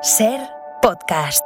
Ser podcast.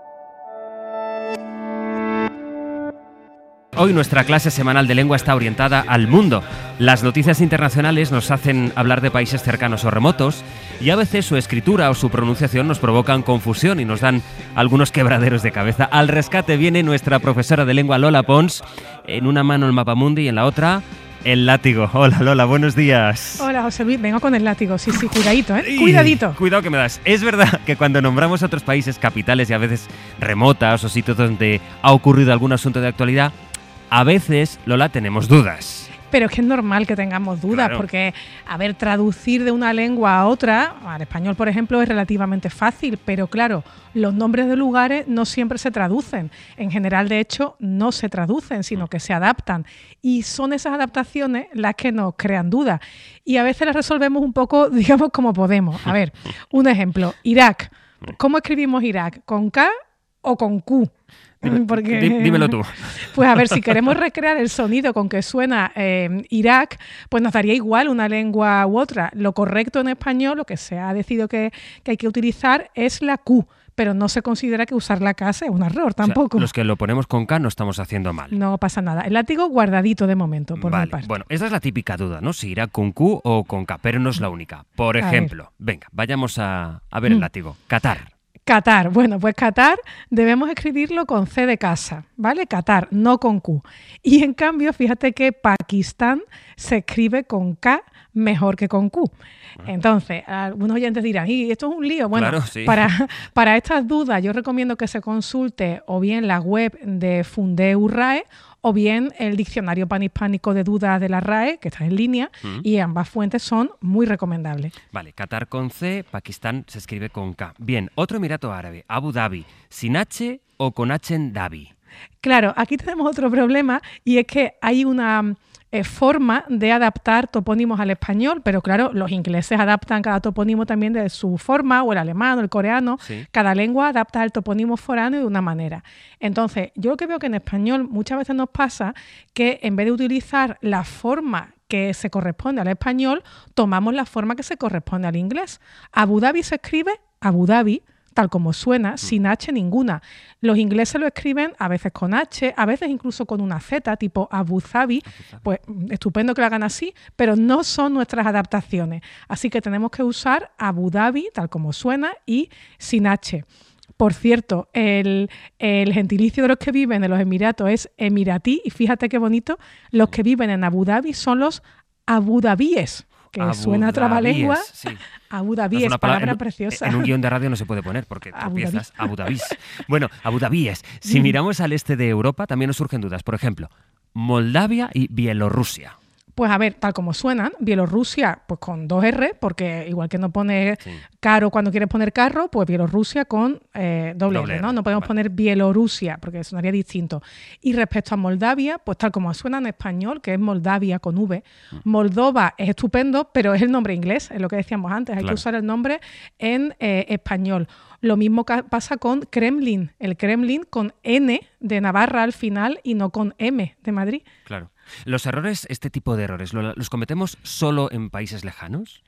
Hoy nuestra clase semanal de lengua está orientada al mundo. Las noticias internacionales nos hacen hablar de países cercanos o remotos y a veces su escritura o su pronunciación nos provocan confusión y nos dan algunos quebraderos de cabeza. Al rescate viene nuestra profesora de lengua Lola Pons, en una mano el mapamundi y en la otra el látigo. Hola Lola, buenos días. Hola José Luis, vengo con el látigo, sí, cuidadito, cuidadito. Cuidado que me das. Es verdad que cuando nombramos otros países capitales y a veces remotas o sitios donde ha ocurrido algún asunto de actualidad, a veces, Lola, tenemos dudas. Pero es que es normal que tengamos dudas, Claro. porque, traducir de una lengua a otra, al español, por ejemplo, es relativamente fácil, pero claro, los nombres de lugares no siempre se traducen. En general, de hecho, no se traducen, sino que se adaptan. Y son esas adaptaciones las que nos crean dudas. Y a veces las resolvemos un poco, digamos, como podemos. A ver, un ejemplo, Irak. ¿Cómo escribimos Irak? ¿Con K o con Q? Porque, dímelo tú. Pues a ver, si queremos recrear el sonido con que suena Irak, pues nos daría igual una lengua u otra. Lo correcto en español, lo que se ha decidido que hay que utilizar es la Q, pero no se considera que usar la K sea un error tampoco. O sea, los que lo ponemos con K no estamos haciendo mal. No pasa nada. El látigo guardadito de momento, por mi parte. Bueno, esa es la típica duda, ¿no? Si irá con Q o con K, pero no es la única. Por ejemplo, venga, vayamos a ver el látigo. Qatar. Qatar. Bueno, pues Qatar debemos escribirlo con C de casa, ¿vale? Qatar, no con Q. Y en cambio, fíjate que Pakistán se escribe con K mejor que con Q. Entonces, algunos oyentes dirán, ¿y esto es un lío? Bueno, claro, sí. para estas dudas yo recomiendo que se consulte o bien la web de Fundeu RAE o bien el diccionario panhispánico de dudas de la RAE, que está en línea, y ambas fuentes son muy recomendables. Vale, Qatar con C, Pakistán se escribe con K. Bien, otro emirato árabe, Abu Dhabi, ¿sin H o con H en Dhabi? Claro, aquí tenemos otro problema y es que hay una forma de adaptar topónimos al español, pero claro, los ingleses adaptan cada topónimo también de su forma, o el alemán o el coreano. Sí. Cada lengua adapta el topónimo foráneo de una manera. Entonces, yo lo que veo que en español muchas veces nos pasa que en vez de utilizar la forma que se corresponde al español, tomamos la forma que se corresponde al inglés. Abu Dhabi se escribe Abu Dhabi, tal como suena, sin H ninguna. Los ingleses lo escriben a veces con H, a veces incluso con una Z, tipo Abu Dhabi. Pues estupendo que lo hagan así, pero no son nuestras adaptaciones. Así que tenemos que usar Abu Dhabi, tal como suena, y sin H. Por cierto, el gentilicio de los que viven en los Emiratos es emiratí, y fíjate qué bonito, los que viven en Abu Dhabi son los abudabíes, que Abu suena a trabalengua. sí. Abu Dhabi es palabra preciosa. En un guión de radio no se puede poner porque tú Abu empiezas Abu Dhabi. Bueno, Abu Dhabi es. Si miramos al este de Europa también nos surgen dudas. Por ejemplo, Moldavia y Bielorrusia. Pues a ver, tal como suenan, Bielorrusia pues con 2 R, porque igual que no pone caro cuando quieres poner carro, pues Bielorrusia con doble R, ¿no? No podemos poner Bielorrusia, porque sonaría distinto. Y respecto a Moldavia, pues tal como suena en español, que es Moldavia con V, Moldova es estupendo, pero es el nombre inglés, es lo que decíamos antes, hay que usar el nombre en español. Lo mismo pasa con Kremlin, el Kremlin con N de Navarra al final y no con M de Madrid. Claro. ¿Los errores, este tipo de errores, los cometemos solo en países lejanos?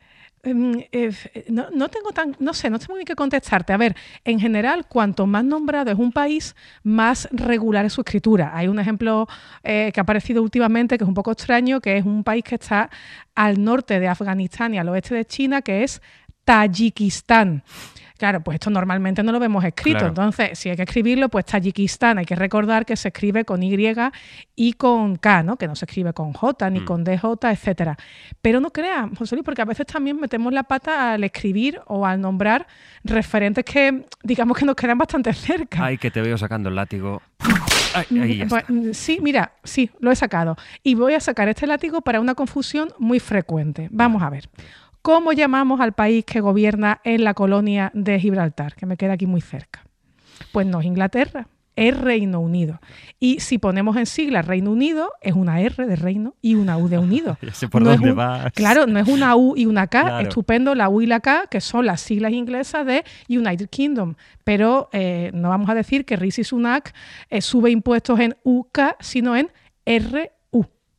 No sé muy bien qué contestarte. A ver, en general, cuanto más nombrado es un país, más regular es su escritura. Hay un ejemplo que ha aparecido últimamente que es un poco extraño, que es un país que está al norte de Afganistán y al oeste de China, que es Tayikistán. Claro, pues esto normalmente no lo vemos escrito, Claro. Entonces si hay que escribirlo, pues Tayikistán, hay que recordar que se escribe con Y y con K, ¿no? Que no se escribe con J ni con DJ, etcétera. Pero no creas, José Luis, porque a veces también metemos la pata al escribir o al nombrar referentes que digamos que nos quedan bastante cerca. Ay, que te veo sacando el látigo. Ay, ahí ya Pues, está. sí, mira, sí, lo he sacado. Y voy a sacar este látigo para una confusión muy frecuente. Vamos a ver. ¿Cómo llamamos al país que gobierna en la colonia de Gibraltar, que me queda aquí muy cerca? Pues no es Inglaterra, es Reino Unido. Y si ponemos en sigla Reino Unido, es una R de Reino y una U de Unido. Ya sé por dónde vas. Claro, no es una U y una K, Claro. estupendo la U y la K, que son las siglas inglesas de United Kingdom. Pero no vamos a decir que Rishi Sunak sube impuestos en UK, sino en RU. Vale.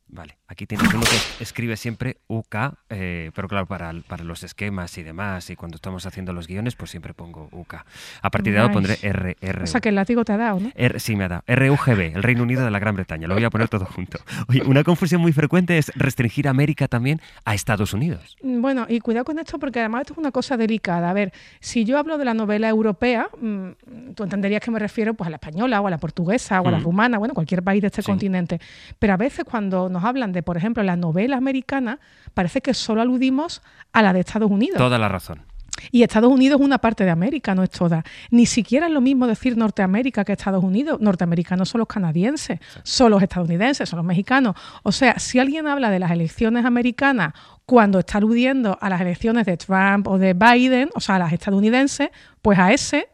Aquí tienes uno que escribe siempre UK, pero claro, para los esquemas y demás, y cuando estamos haciendo los guiones, pues siempre pongo UK. A partir de ahora pondré RR. O sea, que el látigo te ha dado, ¿no? Sí, me ha dado. RUGB, el Reino Unido de la Gran Bretaña. Lo voy a poner todo junto. Oye, una confusión muy frecuente es restringir América también a Estados Unidos. Bueno, y cuidado con esto porque además esto es una cosa delicada. A ver, si yo hablo de la novela europea, tú entenderías que me refiero pues a la española o a la portuguesa o a la rumana, bueno, cualquier país de este continente. Pero a veces cuando nos hablan de, por ejemplo, la novela americana, parece que solo aludimos a la de Estados Unidos. Toda la razón. Y Estados Unidos es una parte de América, no es toda. Ni siquiera es lo mismo decir Norteamérica que Estados Unidos. Norteamericanos son los canadienses, son los estadounidenses, son los mexicanos. O sea, si alguien habla de las elecciones americanas cuando está aludiendo a las elecciones de Trump o de Biden, o sea, a las estadounidenses, pues a ese...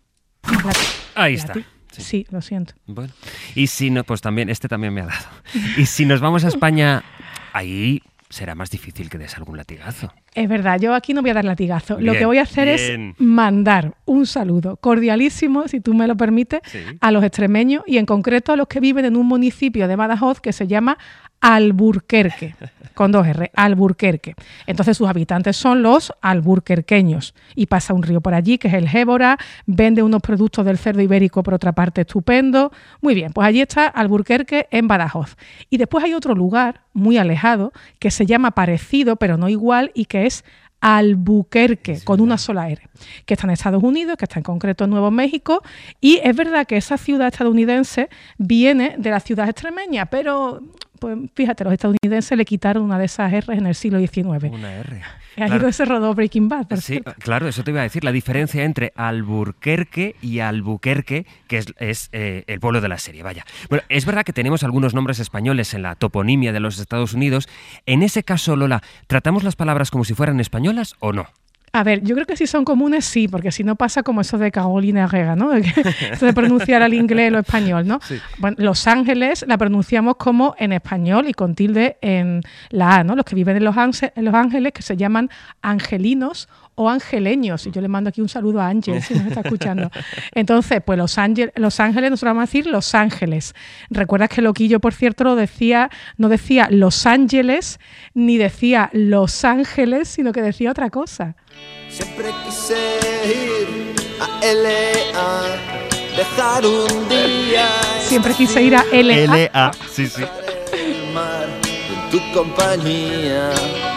Ahí está. Sí, lo siento. Bueno, y si no, pues también, este también me ha dado. Y si nos vamos a España, ahí será más difícil que des algún latigazo. Es verdad, yo aquí no voy a dar latigazo. Bien, lo que voy a hacer es mandar un saludo cordialísimo, si tú me lo permites, a los extremeños y en concreto a los que viven en un municipio de Badajoz que se llama Alburquerque, con 2 R, Alburquerque. Entonces sus habitantes son los alburquerqueños y pasa un río por allí que es el Gébora, vende unos productos del cerdo ibérico por otra parte estupendo. Muy bien, pues allí está Alburquerque en Badajoz. Y después hay otro lugar muy alejado que se llama parecido pero no igual y que es Albuquerque, con una sola R, que está en Estados Unidos, que está en concreto en Nuevo México, y es verdad que esa ciudad estadounidense viene de la ciudad extremeña, pero pues fíjate, los estadounidenses le quitaron una de esas R en el siglo XIX. Una R. Ahí donde se rodó Breaking Bad. Sí, claro, eso te iba a decir, la diferencia entre Alburquerque y Albuquerque, que es el pueblo de la serie, vaya. Bueno, es verdad que tenemos algunos nombres españoles en la toponimia de los Estados Unidos. En ese caso, Lola, ¿tratamos las palabras como si fueran españolas o no? A ver, yo creo que si son comunes sí, porque si no pasa como eso de Carolina Herrera, ¿no? Eso de pronunciar al inglés o español, ¿no? Sí. Bueno, Los Ángeles la pronunciamos como en español y con tilde en la A, ¿no? Los que viven en Los Ángeles, que se llaman angelinos o angeleños. Y yo le mando aquí un saludo a Ángel, si nos está escuchando. Entonces, pues Los Ángeles, nosotros vamos a decir Los Ángeles. Recuerdas que Loquillo, por cierto, no decía Los Ángeles, ni decía Los Ángeles, sino que decía otra cosa. Siempre quise ir a L.A., dejar un día. Siempre quise ir a L.A. L.A., sí. El mar en tu compañía.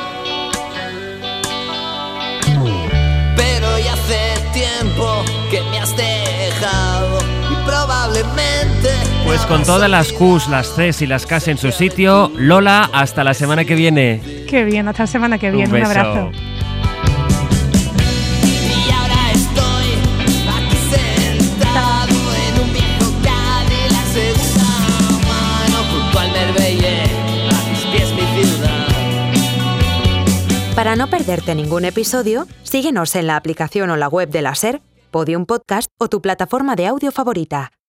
Pero ya hace tiempo que me has dejado y probablemente. Pues con todas las Qs, las Cs y las Ks en su sitio, Lola, hasta la semana que viene. Qué bien, hasta la semana que viene. Un abrazo. Para no perderte ningún episodio, síguenos en la aplicación o la web de la SER, Podium Podcast o tu plataforma de audio favorita.